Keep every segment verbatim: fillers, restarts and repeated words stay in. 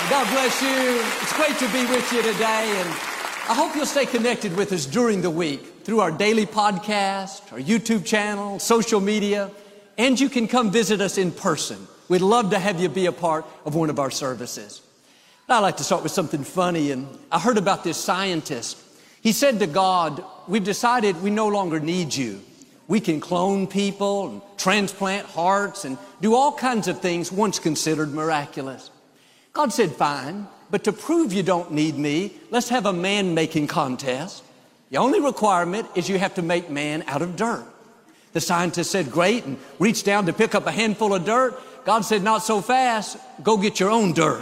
God bless you. It's great to be with you today, and I hope you'll stay connected with us during the week through our daily podcast, our YouTube channel, social media, and you can come visit us in person. We'd love to have you be a part of one of our services. I'd like to start with something funny, and I heard about this scientist. He said to God, we've decided we no longer need you. We can clone people and transplant hearts and do all kinds of things once considered miraculous. God said, fine, but to prove you don't need me, let's have a man-making contest. The only requirement is you have to make man out of dirt. The scientist said, great, and reached down to pick up a handful of dirt. God said, not so fast. Go get your own dirt.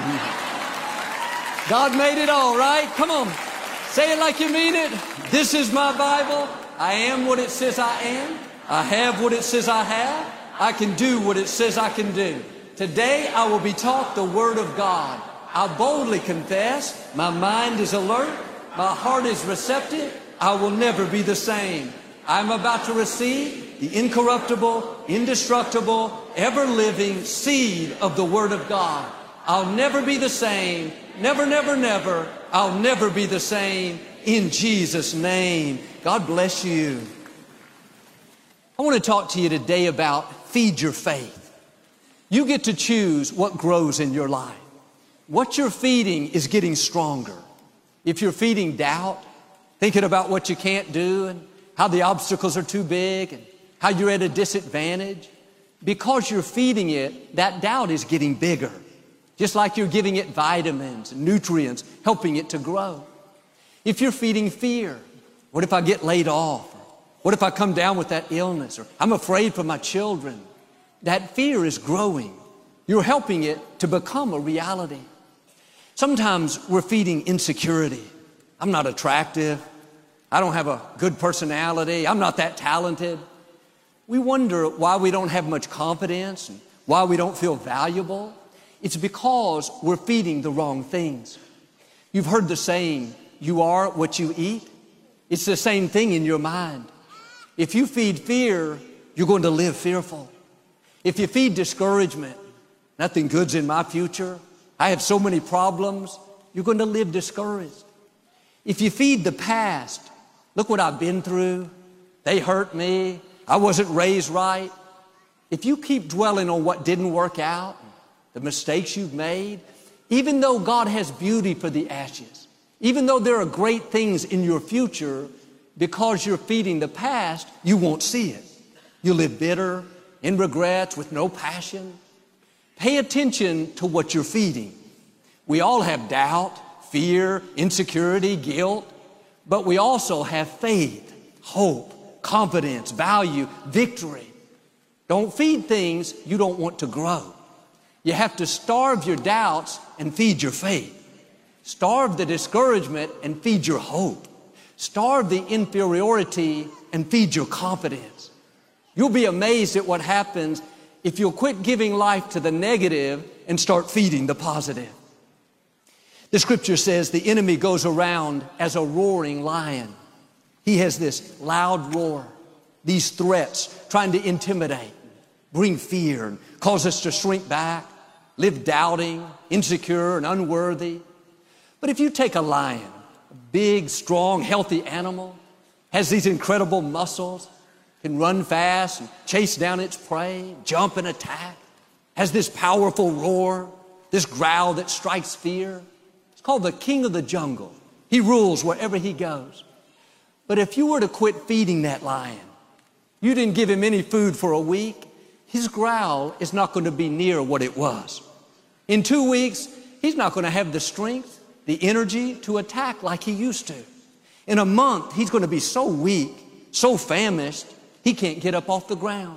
God made it all, right? Come on. Say it like you mean it. This is my Bible. I am what it says I am. I have what it says I have. I can do what it says I can do. Today I will be taught the Word of God. I boldly confess, my mind is alert, my heart is receptive, I will never be the same. I'm about to receive the incorruptible, indestructible, ever-living seed of the Word of God. I'll never be the same, never, never, never, I'll never be the same, in Jesus' name. God bless you. I want to talk to you today about feed your faith. You get to choose what grows in your life. What you're feeding is getting stronger. If you're feeding doubt, thinking about what you can't do and how the obstacles are too big and how you're at a disadvantage, because you're feeding it, that doubt is getting bigger. Just like you're giving it vitamins and nutrients, helping it to grow. If you're feeding fear, what if I get laid off? What if I come down with that illness? Or I'm afraid for my children. That fear is growing. You're helping it to become a reality. Sometimes we're feeding insecurity. I'm not attractive. I don't have a good personality. I'm not that talented. We wonder why we don't have much confidence and why we don't feel valuable. It's because we're feeding the wrong things. You've heard the saying, you are what you eat. It's the same thing in your mind. If you feed fear, you're going to live fearful. If you feed discouragement, nothing good's in my future, I have so many problems, you're going to live discouraged. If you feed the past, look what I've been through, they hurt me, I wasn't raised right. If you keep dwelling on what didn't work out, the mistakes you've made, even though God has beauty for the ashes, even though there are great things in your future, because you're feeding the past, you won't see it. You live bitter, in regrets, with no passion. Pay attention to what you're feeding. We all have doubt, fear, insecurity, guilt, but we also have faith, hope, confidence, value, victory. Don't feed things you don't want to grow. You have to starve your doubts and feed your faith. Starve the discouragement and feed your hope. Starve the inferiority and feed your confidence. You'll be amazed at what happens if you'll quit giving life to the negative and start feeding the positive. The scripture says the enemy goes around as a roaring lion. He has this loud roar, these threats trying to intimidate, bring fear, and cause us to shrink back, live doubting, insecure, and unworthy. But if you take a lion, a big, strong, healthy animal, has these incredible muscles, can run fast and chase down its prey, jump and attack, has this powerful roar, this growl that strikes fear. It's called the king of the jungle. He rules wherever he goes. But if you were to quit feeding that lion, you didn't give him any food for a week, his growl is not going to be near what it was. In two weeks, he's not going to have the strength, the energy to attack like he used to. In a month, he's going to be so weak, so famished, he can't get up off the ground.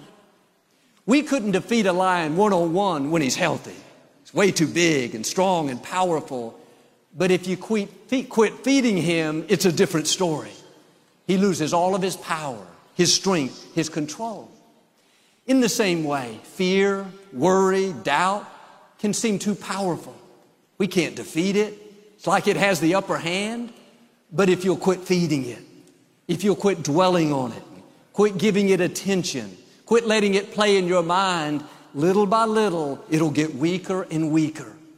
We couldn't defeat a lion one-on-one when he's healthy. He's way too big and strong and powerful. But if you quit, quit feeding him, it's a different story. He loses all of his power, his strength, his control. In the same way, fear, worry, doubt can seem too powerful. We can't defeat it. It's like it has the upper hand. But if you'll quit feeding it, if you'll quit dwelling on it, quit giving it attention, quit letting it play in your mind, little by little, it'll get weaker and weaker.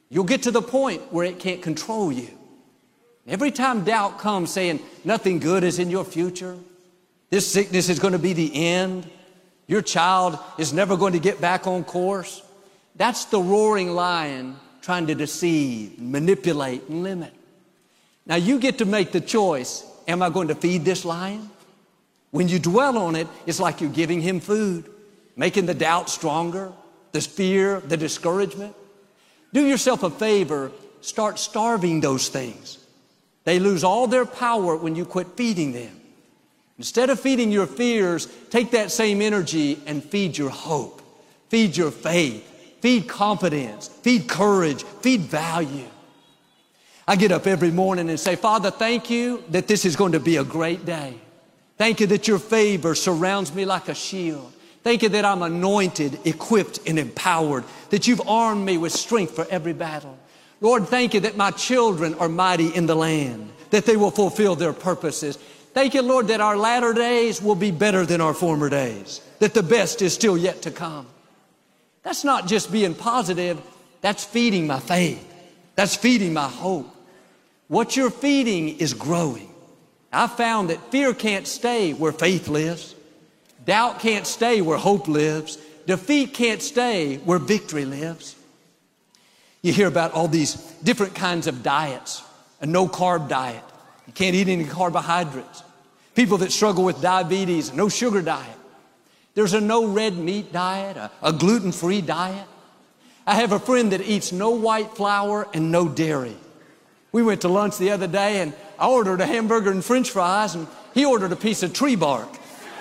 You'll get to the point where it can't control you. Every time doubt comes saying nothing good is in your future, this sickness is going to be the end, your child is never going to get back on course, that's the roaring lion trying to deceive, manipulate, and limit. Now you get to make the choice, am I going to feed this lion? When you dwell on it, it's like you're giving him food, making the doubt stronger, the fear, the discouragement. Do yourself a favor, start starving those things. They lose all their power when you quit feeding them. Instead of feeding your fears, take that same energy and feed your hope, feed your faith, feed confidence, feed courage, feed value. I get up every morning and say, Father, thank you that this is going to be a great day. Thank you that your favor surrounds me like a shield. Thank you that I'm anointed, equipped, and empowered, that you've armed me with strength for every battle. Lord, thank you that my children are mighty in the land, that they will fulfill their purposes. Thank you, Lord, that our latter days will be better than our former days, that the best is still yet to come. That's not just being positive, that's feeding my faith. That's feeding my hope. What you're feeding is growing. I found that fear can't stay where faith lives. Doubt can't stay where hope lives. Defeat can't stay where victory lives. You hear about all these different kinds of diets, a no-carb diet. You can't eat any carbohydrates. People that struggle with diabetes, a no-sugar diet. There's a no-red meat diet, a, a gluten-free diet. I have a friend that eats no white flour and no dairy. We went to lunch the other day, and I ordered a hamburger and french fries, and he ordered a piece of tree bark.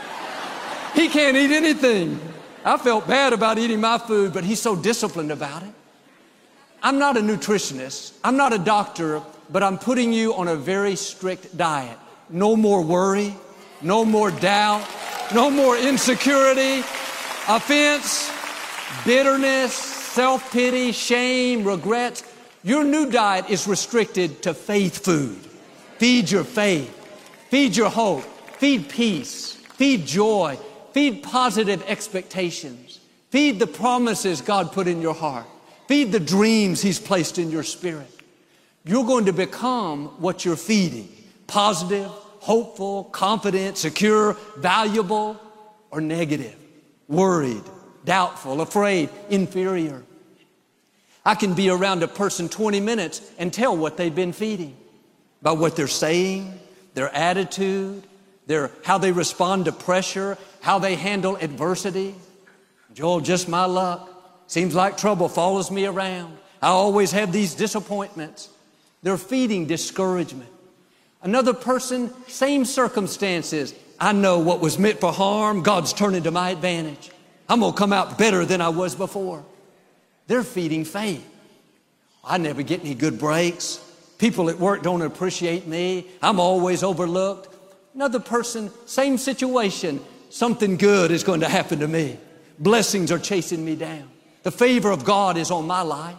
He can't eat anything. I felt bad about eating my food, but he's so disciplined about it. I'm not a nutritionist. I'm not a doctor, but I'm putting you on a very strict diet. No more worry, no more doubt, no more insecurity, offense, bitterness, self-pity, shame, regrets. Your new diet is restricted to faith food. Feed your faith, feed your hope, feed peace, feed joy, feed positive expectations, feed the promises God put in your heart. Feed the dreams He's placed in your spirit. You're going to become what you're feeding. Positive, hopeful, confident, secure, valuable, or negative. Worried, doubtful, afraid, inferior. I can be around a person twenty minutes and tell what they've been feeding by what they're saying, their attitude, their, how they respond to pressure, how they handle adversity. Joel, just my luck. Seems like trouble follows me around. I always have these disappointments. They're feeding discouragement. Another person, same circumstances. I know what was meant for harm, God's turning to my advantage. I'm going to come out better than I was before. They're feeding faith. I never get any good breaks. People at work don't appreciate me. I'm always overlooked. Another person, same situation. Something good is going to happen to me. Blessings are chasing me down. The favor of God is on my life.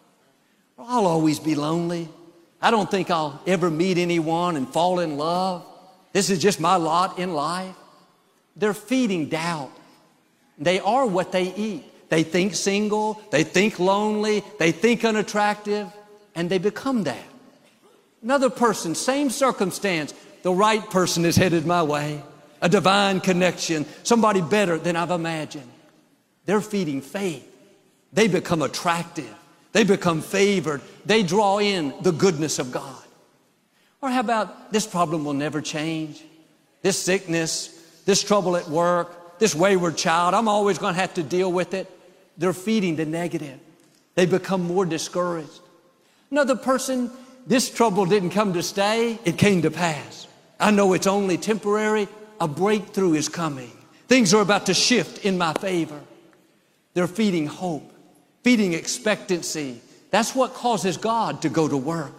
I'll always be lonely. I don't think I'll ever meet anyone and fall in love. This is just my lot in life. They're feeding doubt. They are what they eat. They think single, they think lonely, they think unattractive, and they become that. Another person, same circumstance, the right person is headed my way. A divine connection, somebody better than I've imagined. They're feeding faith. They become attractive. They become favored. They draw in the goodness of God. Or how about this problem will never change? This sickness, this trouble at work, this wayward child, I'm always going to have to deal with it. They're feeding the negative. They become more discouraged. Another person, this trouble didn't come to stay. It came to pass. I know it's only temporary. A breakthrough is coming. Things are about to shift in my favor. They're feeding hope, feeding expectancy. That's what causes God to go to work.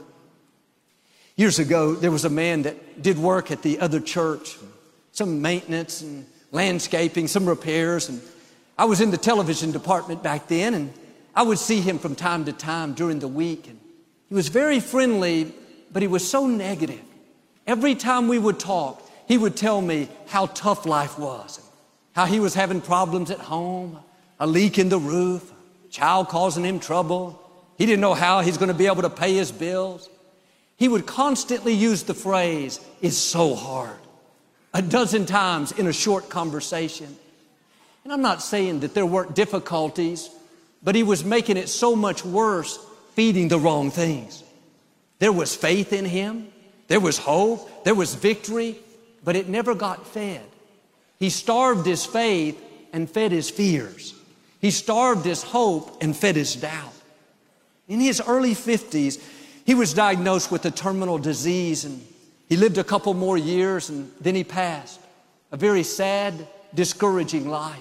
Years ago, there was a man that did work at the other church, some maintenance and landscaping, some repairs. And I was in the television department back then, and I would see him from time to time during the week. And he was very friendly, but he was so negative. Every time we would talk, he would tell me how tough life was, how he was having problems at home, a leak in the roof, a child causing him trouble. He didn't know how he's going to be able to pay his bills. He would constantly use the phrase, "it's so hard," a dozen times in a short conversation. And I'm not saying that there weren't difficulties, but he was making it so much worse feeding the wrong things. There was faith in him. There was hope. There was victory, but it never got fed. He starved his faith and fed his fears. He starved his hope and fed his doubt. In his early fifties, he was diagnosed with a terminal disease, and he lived a couple more years and then he passed. A very sad, discouraging life.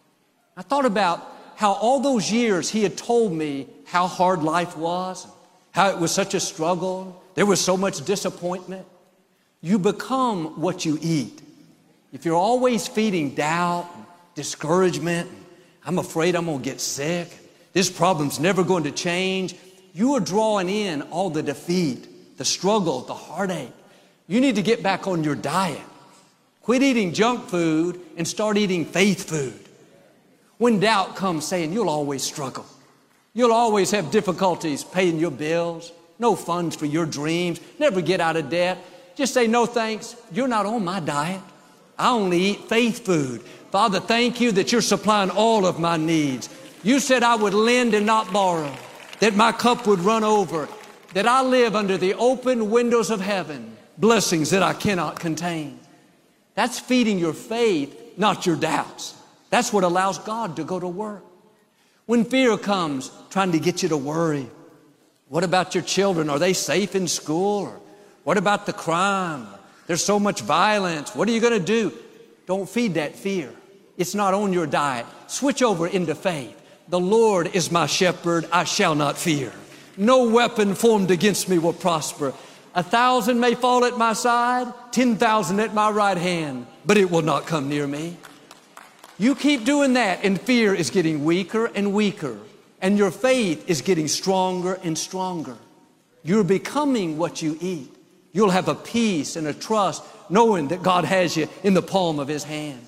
I thought about how all those years he had told me how hard life was, how it was such a struggle. There was so much disappointment. You become what you eat. If you're always feeding doubt, discouragement, I'm afraid I'm going to get sick, this problem's never going to change, you are drawing in all the defeat, the struggle, the heartache. You need to get back on your diet. Quit eating junk food and start eating faith food. When doubt comes saying you'll always struggle, you'll always have difficulties paying your bills, no funds for your dreams, never get out of debt, just say, "No thanks, you're not on my diet. I only eat faith food. Father, thank you that you're supplying all of my needs. You said I would lend and not borrow, that my cup would run over, that I live under the open windows of heaven, blessings that I cannot contain." That's feeding your faith, not your doubts. That's what allows God to go to work. When fear comes, trying to get you to worry, what about your children? Are they safe in school? Or what about the crime? There's so much violence. What are you going to do? Don't feed that fear. It's not on your diet. Switch over into faith. The Lord is my shepherd, I shall not fear. No weapon formed against me will prosper. A thousand may fall at my side, ten thousand at my right hand, but it will not come near me. You keep doing that and fear is getting weaker and weaker, and your faith is getting stronger and stronger. You're becoming what you eat. You'll have a peace and a trust knowing that God has you in the palm of His hand.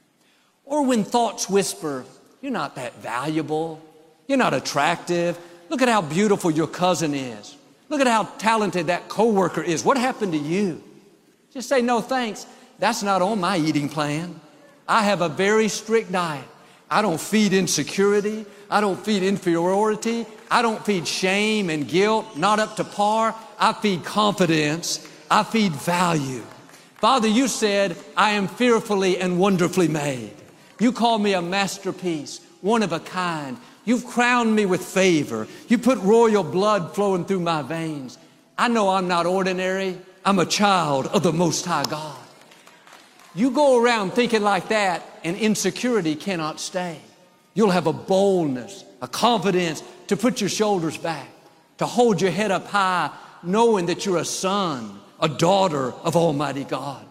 Or when thoughts whisper, "You're not that valuable. You're not attractive. Look at how beautiful your cousin is. Look at how talented that coworker is. What happened to you?" Just say, "No thanks. That's not on my eating plan. I have a very strict diet. I don't feed insecurity. I don't feed inferiority. I don't feed shame and guilt, not up to par. I feed confidence. I feed value. Father, you said, I am fearfully and wonderfully made. You call me a masterpiece, one of a kind. You've crowned me with favor. You put royal blood flowing through my veins. I know I'm not ordinary. I'm a child of the Most High God." You go around thinking like that, and insecurity cannot stay. You'll have a boldness, a confidence to put your shoulders back, to hold your head up high, knowing that you're a son, a daughter of Almighty God.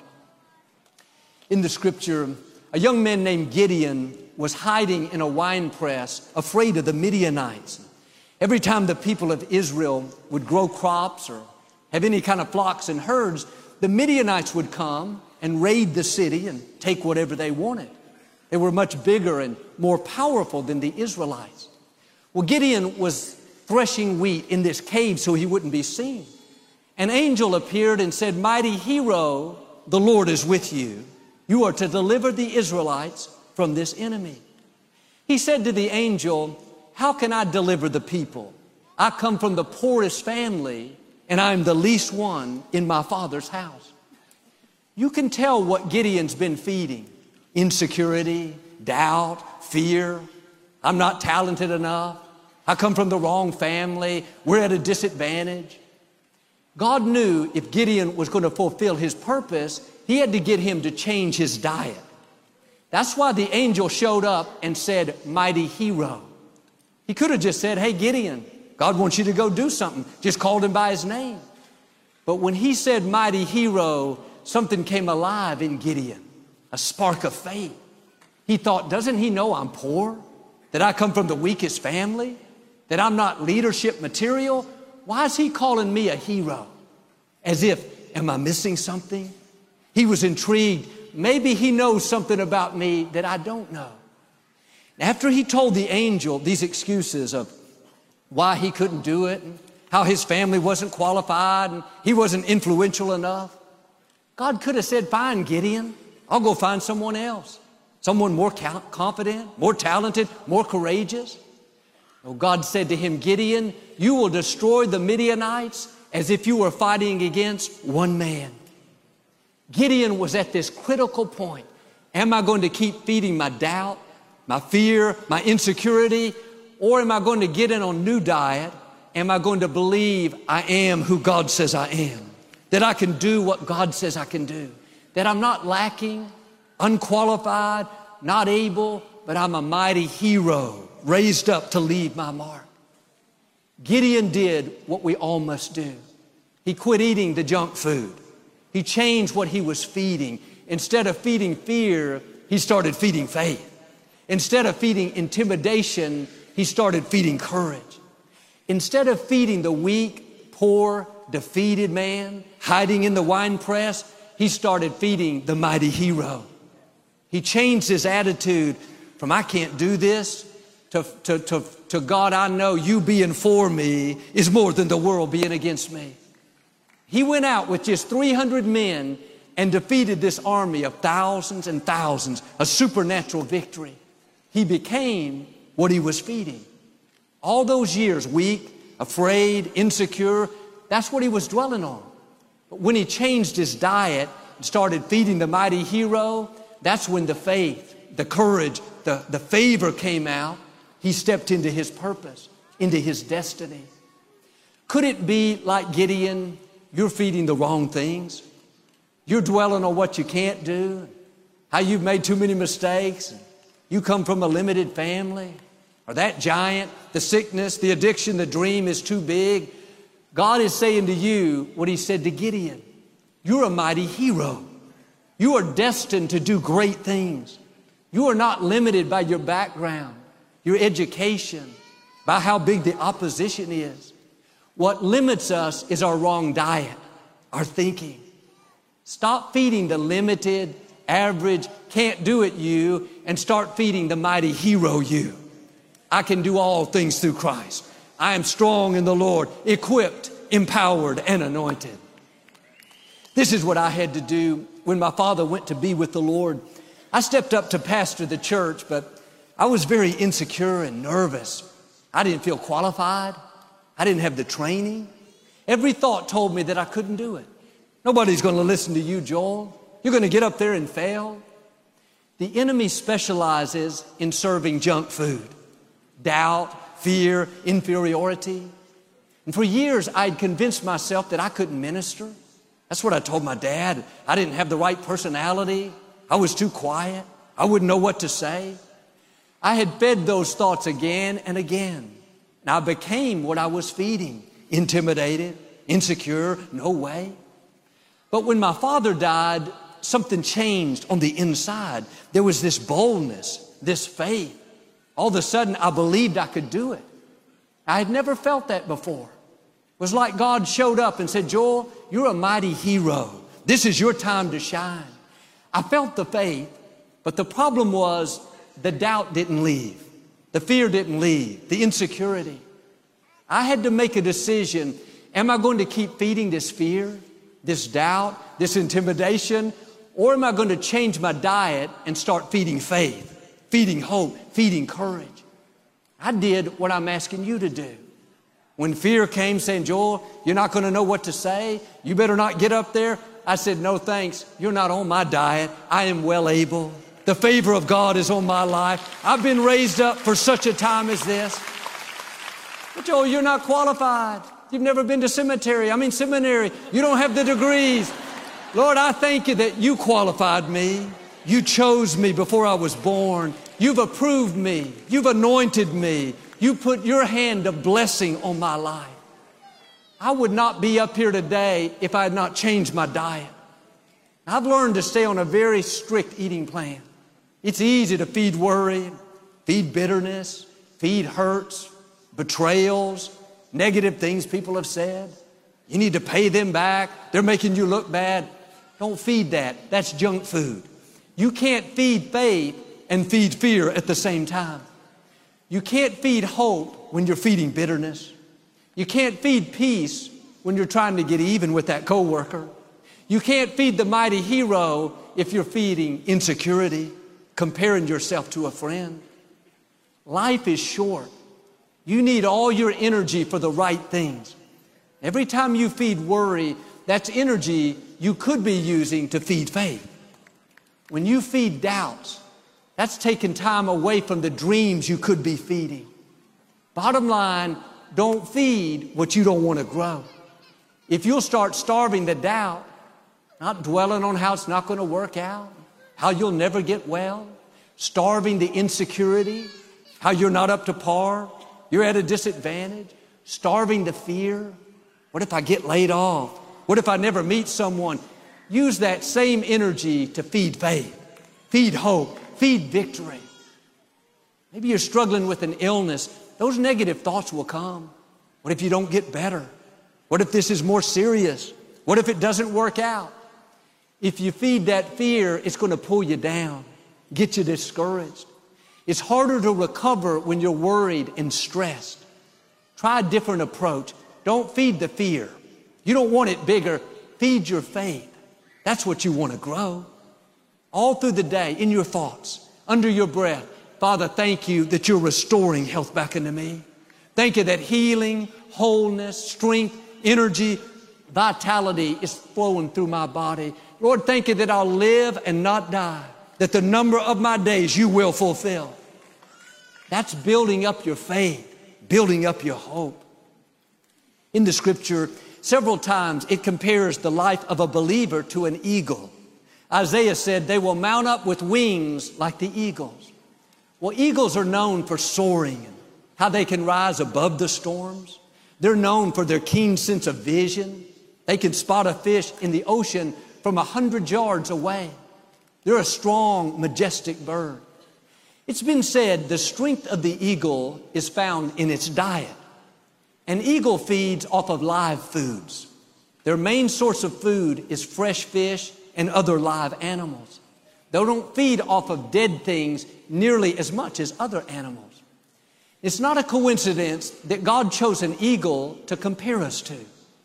In the scripture, a young man named Gideon was hiding in a wine press, afraid of the Midianites. Every time the people of Israel would grow crops or have any kind of flocks and herds, the Midianites would come and raid the city and take whatever they wanted. They were much bigger and more powerful than the Israelites. Well, Gideon was threshing wheat in this cave so he wouldn't be seen. An angel appeared and said, "Mighty hero, the Lord is with you. You are to deliver the Israelites from this enemy." He said to the angel, "How can I deliver the people? I come from the poorest family and I'm the least one in my father's house." You can tell what Gideon's been feeding. Insecurity, doubt, fear. I'm not talented enough. I come from the wrong family. We're at a disadvantage. God knew if Gideon was going to fulfill his purpose, he had to get him to change his diet. That's why the angel showed up and said, "Mighty hero." He could have just said, "Hey, Gideon, God wants you to go do something." Just called him by his name. But when he said, "Mighty hero," something came alive in Gideon, a spark of faith. He thought, doesn't he know I'm poor? That I come from the weakest family? That I'm not leadership material? Why is he calling me a hero? As if, am I missing something? He was intrigued. Maybe he knows something about me that I don't know. After he told the angel these excuses of why he couldn't do it, and how his family wasn't qualified and he wasn't influential enough. God could have said, fine, Gideon, I'll go find someone else. Someone more confident, more talented, more courageous. Oh, God said to him, Gideon, you will destroy the Midianites as if you were fighting against one man. Gideon was at this critical point. Am I going to keep feeding my doubt, my fear, my insecurity, or am I going to get in on a new diet? Am I going to believe I am who God says I am? That I can do what God says I can do? That I'm not lacking, unqualified, not able, but I'm a mighty hero raised up to leave my mark. Gideon did what we all must do. He quit eating the junk food. He changed what he was feeding. Instead of feeding fear, he started feeding faith. Instead of feeding intimidation, he started feeding courage. Instead of feeding the weak, poor, defeated man, hiding in the wine press, he started feeding the mighty hero. He changed his attitude from I can't do this to, to, to, to God, I know you being for me is more than the world being against me. He went out with just three hundred men and defeated this army of thousands and thousands, a supernatural victory. He became what he was feeding. All those years, weak, afraid, insecure, that's what he was dwelling on. But when he changed his diet and started feeding the mighty hero, that's when the faith, the courage, the, the favor came out. He stepped into his purpose, into his destiny. Could it be like Gideon, you're feeding the wrong things? You're dwelling on what you can't do, how you've made too many mistakes. You come from a limited family, or that giant, the sickness, the addiction, the dream is too big. God is saying to you what he said to Gideon. You're a mighty hero. You are destined to do great things. You are not limited by your background, your education, by how big the opposition is. What limits us is our wrong diet, our thinking. Stop feeding the limited, average, can't do it you, and start feeding the mighty hero you. I can do all things through Christ. I am strong in the Lord, equipped, empowered, and anointed. This is what I had to do when my father went to be with the Lord. I stepped up to pastor the church, but I was very insecure and nervous. I didn't feel qualified. I didn't have the training. Every thought told me that I couldn't do it. Nobody's going to listen to you, Joel. You're going to get up there and fail. The enemy specializes in serving junk food, doubt, fear, inferiority. And for years, I'd convinced myself that I couldn't minister. That's what I told my dad. I didn't have the right personality. I was too quiet. I wouldn't know what to say. I had fed those thoughts again and again. And I became what I was feeding, intimidated, insecure, no way. But when my father died, something changed on the inside. There was this boldness, this faith. All of a sudden, I believed I could do it. I had never felt that before. It was like God showed up and said, Joel, you're a mighty hero. This is your time to shine. I felt the faith, but the problem was the doubt didn't leave. The fear didn't leave, the insecurity. I had to make a decision. Am I going to keep feeding this fear, this doubt, this intimidation, or am I going to change my diet and start feeding faith, feeding hope, feeding courage? I did what I'm asking you to do. When fear came saying, Joel, you're not going to know what to say. You better not get up there. I said, no, thanks. You're not on my diet. I am well able. The favor of God is on my life. I've been raised up for such a time as this. But Joel, you're not qualified. You've never been to cemetery. I mean seminary. You don't have the degrees. Lord, I thank you that you qualified me. You chose me before I was born. You've approved me. You've anointed me. You put your hand of blessing on my life. I would not be up here today if I had not changed my diet. I've learned to stay on a very strict eating plan. It's easy to feed worry, feed bitterness, feed hurts, betrayals, negative things people have said. You need to pay them back. They're making you look bad. Don't feed that. That's junk food. You can't feed faith and feed fear at the same time. You can't feed hope when you're feeding bitterness. You can't feed peace when you're trying to get even with that coworker. You can't feed the mighty hero if you're feeding insecurity, comparing yourself to a friend. Life is short. You need all your energy for the right things. Every time you feed worry, that's energy you could be using to feed faith. When you feed doubts, that's taking time away from the dreams you could be feeding. Bottom line, don't feed what you don't want to grow. If you'll start starving the doubt, not dwelling on how it's not going to work out, how you'll never get well, starving the insecurity, how you're not up to par, you're at a disadvantage, starving the fear. What if I get laid off? What if I never meet someone? Use that same energy to feed faith, feed hope, feed victory. Maybe you're struggling with an illness. Those negative thoughts will come. What if you don't get better? What if this is more serious? What if it doesn't work out? If you feed that fear, it's going to pull you down, get you discouraged. It's harder to recover when you're worried and stressed. Try a different approach. Don't feed the fear. You don't want it bigger. Feed your faith. That's what you want to grow. All through the day, in your thoughts, under your breath, Father, thank you that you're restoring health back into me. Thank you that healing, wholeness, strength, energy, vitality is flowing through my body. Lord, thank you that I'll live and not die, that the number of my days you will fulfill. That's building up your faith, building up your hope. In the scripture, several times it compares the life of a believer to an eagle. Isaiah said they will mount up with wings like the eagles. Well, eagles are known for soaring and how they can rise above the storms. They're known for their keen sense of vision. They can spot a fish in the ocean from a hundred yards away. They're a strong, majestic bird. It's been said the strength of the eagle is found in its diet. An eagle feeds off of live foods. Their main source of food is fresh fish and other live animals. They don't feed off of dead things nearly as much as other animals. It's not a coincidence that God chose an eagle to compare us to.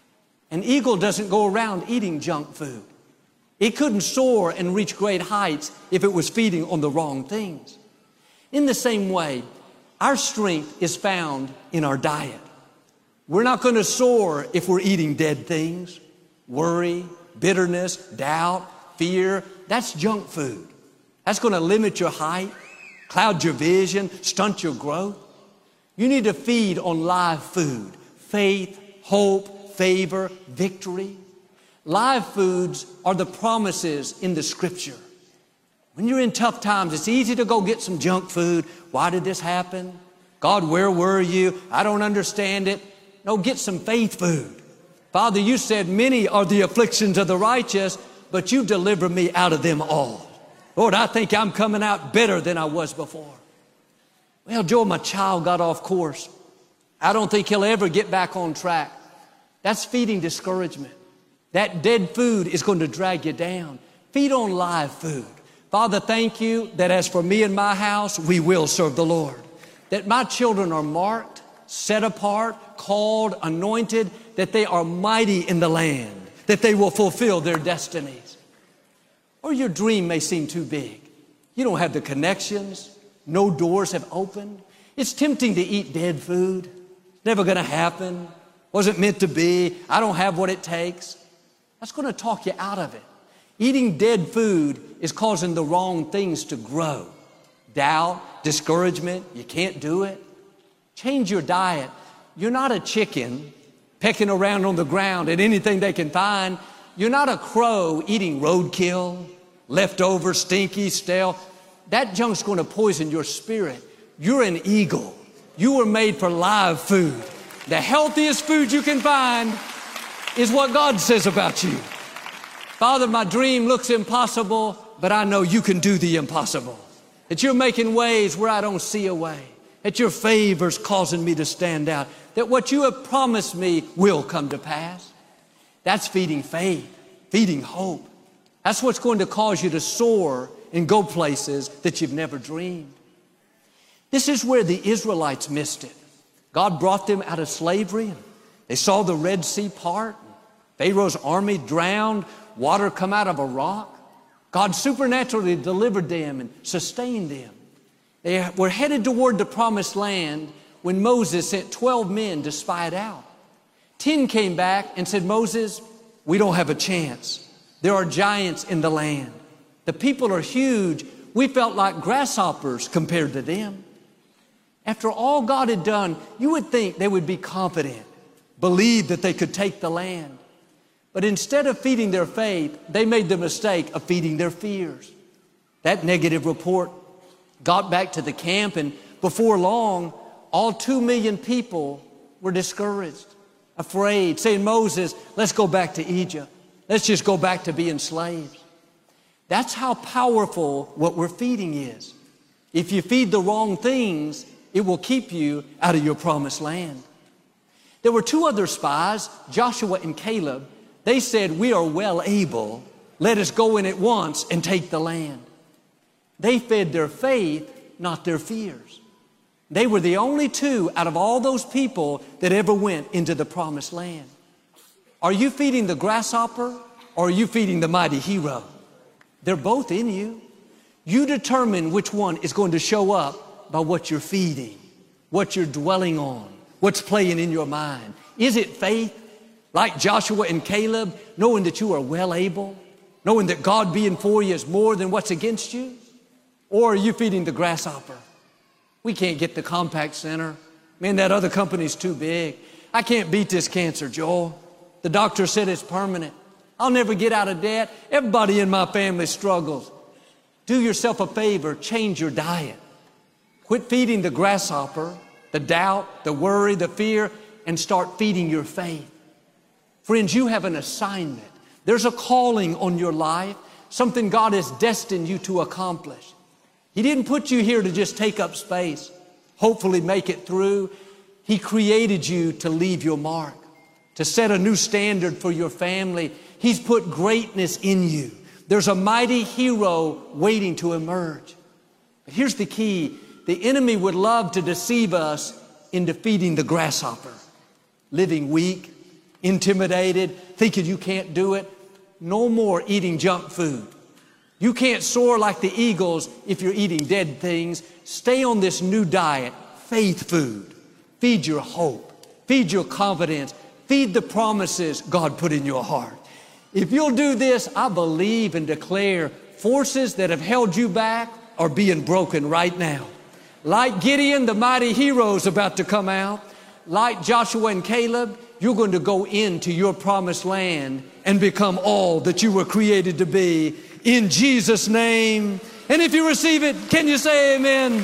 An eagle doesn't go around eating junk food. It couldn't soar and reach great heights if it was feeding on the wrong things. In the same way, our strength is found in our diet. We're not going to soar if we're eating dead things. Worry, bitterness, doubt, fear, that's junk food. That's going to limit your height, cloud your vision, stunt your growth. You need to feed on live food, faith, hope, favor, victory. Live foods are the promises in the scripture. When you're in tough times, it's easy to go get some junk food. Why did this happen? God, where were you? I don't understand it. No, get some faith food. Father, you said many are the afflictions of the righteous, but you deliver me out of them all. Lord, I think I'm coming out better than I was before. Well, Joel, my child got off course. I don't think he'll ever get back on track. That's feeding discouragement. That dead food is going to drag you down. Feed on live food. Father, thank you that as for me and my house, we will serve the Lord. That my children are marked, set apart, called, anointed, that they are mighty in the land, that they will fulfill their destinies. Or your dream may seem too big. You don't have the connections. No doors have opened. It's tempting to eat dead food. It's never going to happen. Wasn't meant to be. I don't have what it takes. That's going to talk you out of it. Eating dead food is causing the wrong things to grow. Doubt, discouragement, you can't do it. Change your diet. You're not a chicken pecking around on the ground at anything they can find. You're not a crow eating roadkill, leftover, stinky, stale. That junk's going to poison your spirit. You're an eagle. You were made for live food. The healthiest food you can find is what God says about you. Father, my dream looks impossible, but I know you can do the impossible. That you're making ways where I don't see a way. That your favor's causing me to stand out. That what you have promised me will come to pass. That's feeding faith, feeding hope. That's what's going to cause you to soar and go places that you've never dreamed. This is where the Israelites missed it. God brought them out of slavery. They saw the Red Sea part. Pharaoh's army drowned, water come out of a rock. God supernaturally delivered them and sustained them. They were headed toward the promised land when Moses sent twelve men to spy it out. Ten came back and said, Moses, we don't have a chance. There are giants in the land. The people are huge. We felt like grasshoppers compared to them. After all God had done, you would think they would be confident, believe that they could take the land. But instead of feeding their faith, they made the mistake of feeding their fears. That negative report got back to the camp, and before long, all two million people were discouraged, afraid, saying, Moses, let's go back to Egypt. Let's just go back to being slaves. That's how powerful what we're feeding is. If you feed the wrong things, it will keep you out of your promised land. There were two other spies, Joshua and Caleb. They said, we are well able. Let us go in at once and take the land. They fed their faith, not their fears. They were the only two out of all those people that ever went into the promised land. Are you feeding the grasshopper or are you feeding the mighty hero? They're both in you. You determine which one is going to show up by what you're feeding, what you're dwelling on, what's playing in your mind. Is it faith, like Joshua and Caleb, knowing that you are well able, knowing that God being for you is more than what's against you? Or are you feeding the grasshopper? We can't get the Compaq Center. Man, that other company's too big. I can't beat this cancer, Joel. The doctor said it's permanent. I'll never get out of debt. Everybody in my family struggles. Do yourself a favor, change your diet. Quit feeding the grasshopper, the doubt, the worry, the fear, and start feeding your faith. Friends, you have an assignment. There's a calling on your life, something God has destined you to accomplish. He didn't put you here to just take up space, hopefully make it through. He created you to leave your mark, to set a new standard for your family. He's put greatness in you. There's a mighty hero waiting to emerge. But here's the key. The enemy would love to deceive us into feeding the grasshopper, living weak, intimidated, thinking you can't do it. No more eating junk food. You can't soar like the eagles if you're eating dead things. Stay on this new diet, faith food. Feed your hope. Feed your confidence. Feed the promises God put in your heart. If you'll do this, I believe and declare forces that have held you back are being broken right now. Like Gideon, the mighty hero is about to come out. Like Joshua and Caleb, you're going to go into your promised land and become all that you were created to be in Jesus' name. And if you receive it, can you say amen?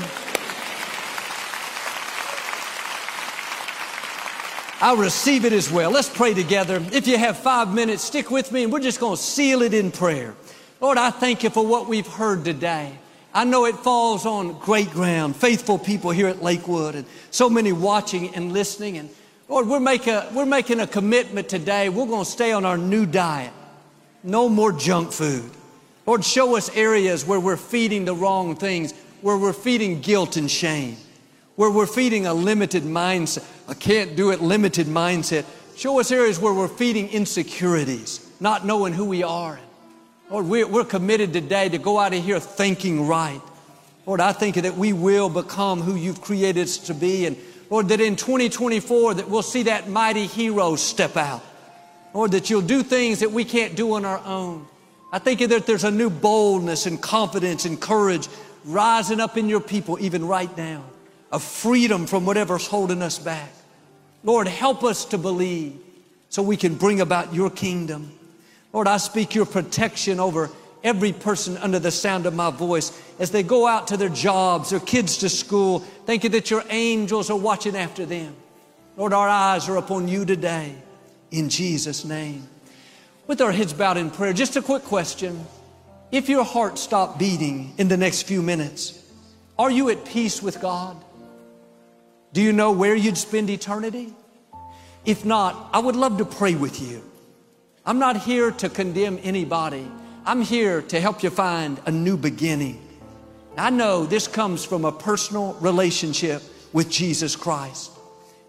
I receive it as well. Let's pray together. If you have five minutes, stick with me and we're just going to seal it in prayer. Lord, I thank you for what we've heard today. I know it falls on great ground, faithful people here at Lakewood and so many watching and listening. And Lord, we're, make a, we're making a commitment today. We're going to stay on our new diet. No more junk food. Lord, show us areas where we're feeding the wrong things, where we're feeding guilt and shame, where we're feeding a limited mindset, I can't do it, limited mindset. Show us areas where we're feeding insecurities, not knowing who we are. Lord, we're, we're committed today to go out of here thinking right. Lord, I think that we will become who you've created us to be. And Lord, that in twenty twenty-four that we'll see that mighty hero step out. Lord, that you'll do things that we can't do on our own. I think that there's a new boldness and confidence and courage rising up in your people even right now. A freedom from whatever's holding us back. Lord, help us to believe so we can bring about your kingdom. Lord, I speak your protection over every person under the sound of my voice as they go out to their jobs, their kids to school, thinking that your angels are watching after them. Lord, our eyes are upon you today in Jesus' name. With our heads bowed in prayer, just a quick question. If your heart stopped beating in the next few minutes, are you at peace with God? Do you know where you'd spend eternity? If not, I would love to pray with you. I'm not here to condemn anybody. I'm here to help you find a new beginning. I know this comes from a personal relationship with Jesus Christ.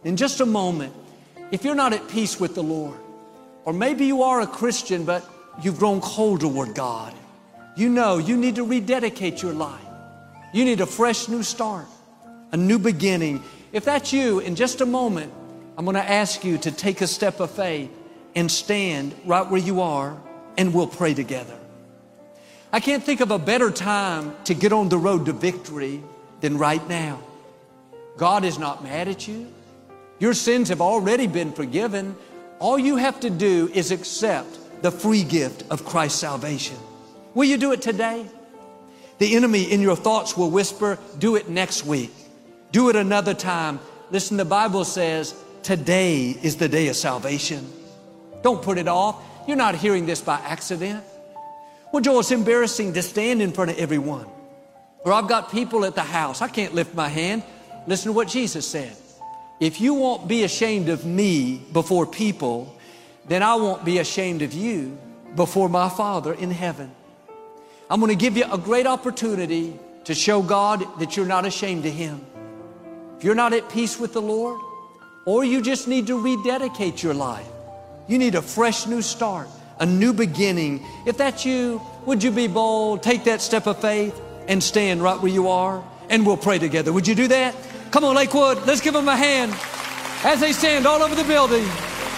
In just a moment, if you're not at peace with the Lord, or maybe you are a Christian, but you've grown cold toward God, you know you need to rededicate your life. You need a fresh new start, a new beginning. If that's you, in just a moment, I'm going to ask you to take a step of faith and stand right where you are, and we'll pray together. I can't think of a better time to get on the road to victory than right now. God is not mad at you. Your sins have already been forgiven. All you have to do is accept the free gift of Christ's salvation. Will you do it today? The enemy in your thoughts will whisper, do it next week. Do it another time. Listen, the Bible says, today is the day of salvation. Don't put it off. You're not hearing this by accident. Well, Joel, it's embarrassing to stand in front of everyone. Or I've got people at the house. I can't lift my hand. Listen to what Jesus said. If you won't be ashamed of me before people, then I won't be ashamed of you before my Father in heaven. I'm going to give you a great opportunity to show God that you're not ashamed of Him. If you're not at peace with the Lord, or you just need to rededicate your life, you need a fresh new start, a new beginning. If that's you, would you be bold, take that step of faith, and stand right where you are, and we'll pray together. Would you do that? Come on, Lakewood, let's give them a hand as they stand all over the building.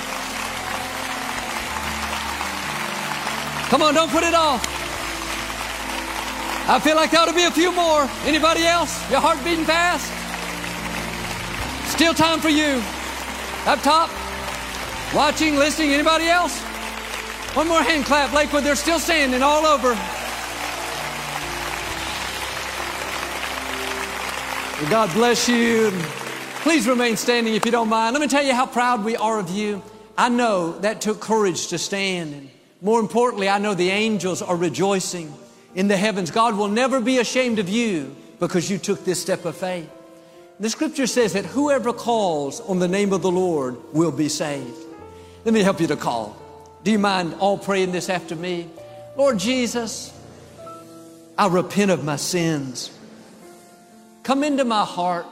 Come on, don't put it off. I feel like there ought to be a few more. Anybody else? Your heart beating fast? Still time for you. Up top, watching, listening. Anybody else? One more hand clap, Lakewood. They're still standing all over. Well, God bless you. Please remain standing if you don't mind. Let me tell you how proud we are of you. I know that took courage to stand. And more importantly, I know the angels are rejoicing in the heavens. God will never be ashamed of you because you took this step of faith. The scripture says that whoever calls on the name of the Lord will be saved. Let me help you to call. Do you mind all praying this after me? Lord Jesus, I repent of my sins. Come into my heart.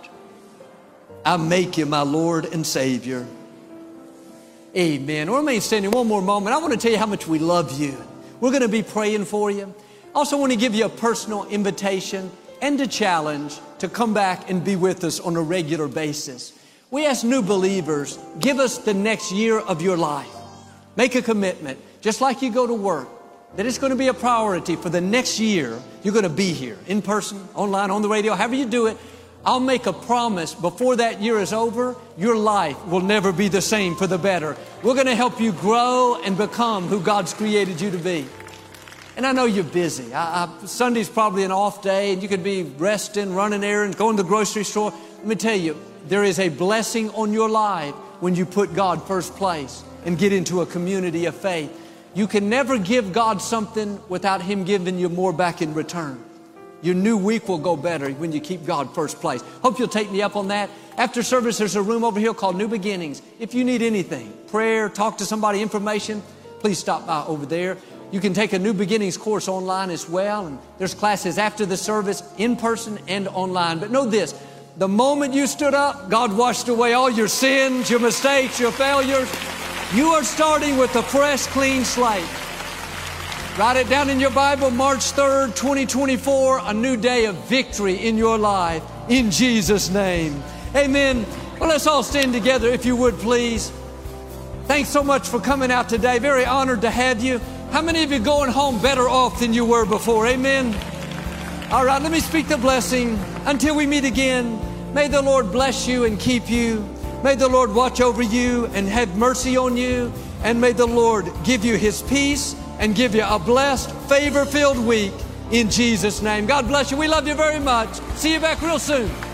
I make you my Lord and Savior. Amen. We'll remain standing one more moment. I want to tell you how much we love you. We're going to be praying for you. I also want to give you a personal invitation and a challenge to come back and be with us on a regular basis. We ask new believers, give us the next year of your life. Make a commitment, just like you go to work, that it's going to be a priority for the next year. You're going to be here in person, online, on the radio, however you do it. I'll make a promise before that year is over, your life will never be the same for the better. We're going to help you grow and become who God's created you to be. And I know you're busy. I, I, Sunday's probably an off day, and you could be resting, running errands, going to the grocery store. Let me tell you, there is a blessing on your life when you put God first place and get into a community of faith. You can never give God something without Him giving you more back in return. Your new week will go better when you keep God first place. Hope you'll take me up on that. After service, there's a room over here called New Beginnings. If you need anything, prayer, talk to somebody, information, please stop by over there. You can take a New Beginnings course online as well. And there's classes after the service, in person and online. But know this, the moment you stood up, God washed away all your sins, your mistakes, your failures. You are starting with a fresh, clean slate. Write it down in your Bible, March third, twenty twenty-four, a new day of victory in your life, in Jesus' name. Amen. Well, let's all stand together, if you would, please. Thanks so much for coming out today. Very honored to have you. How many of you going home better off than you were before? Amen. All right, let me speak the blessing. Until we meet again, may the Lord bless you and keep you. May the Lord watch over you and have mercy on you. And may the Lord give you His peace and give you a blessed, favor-filled week in Jesus' name. God bless you. We love you very much. See you back real soon.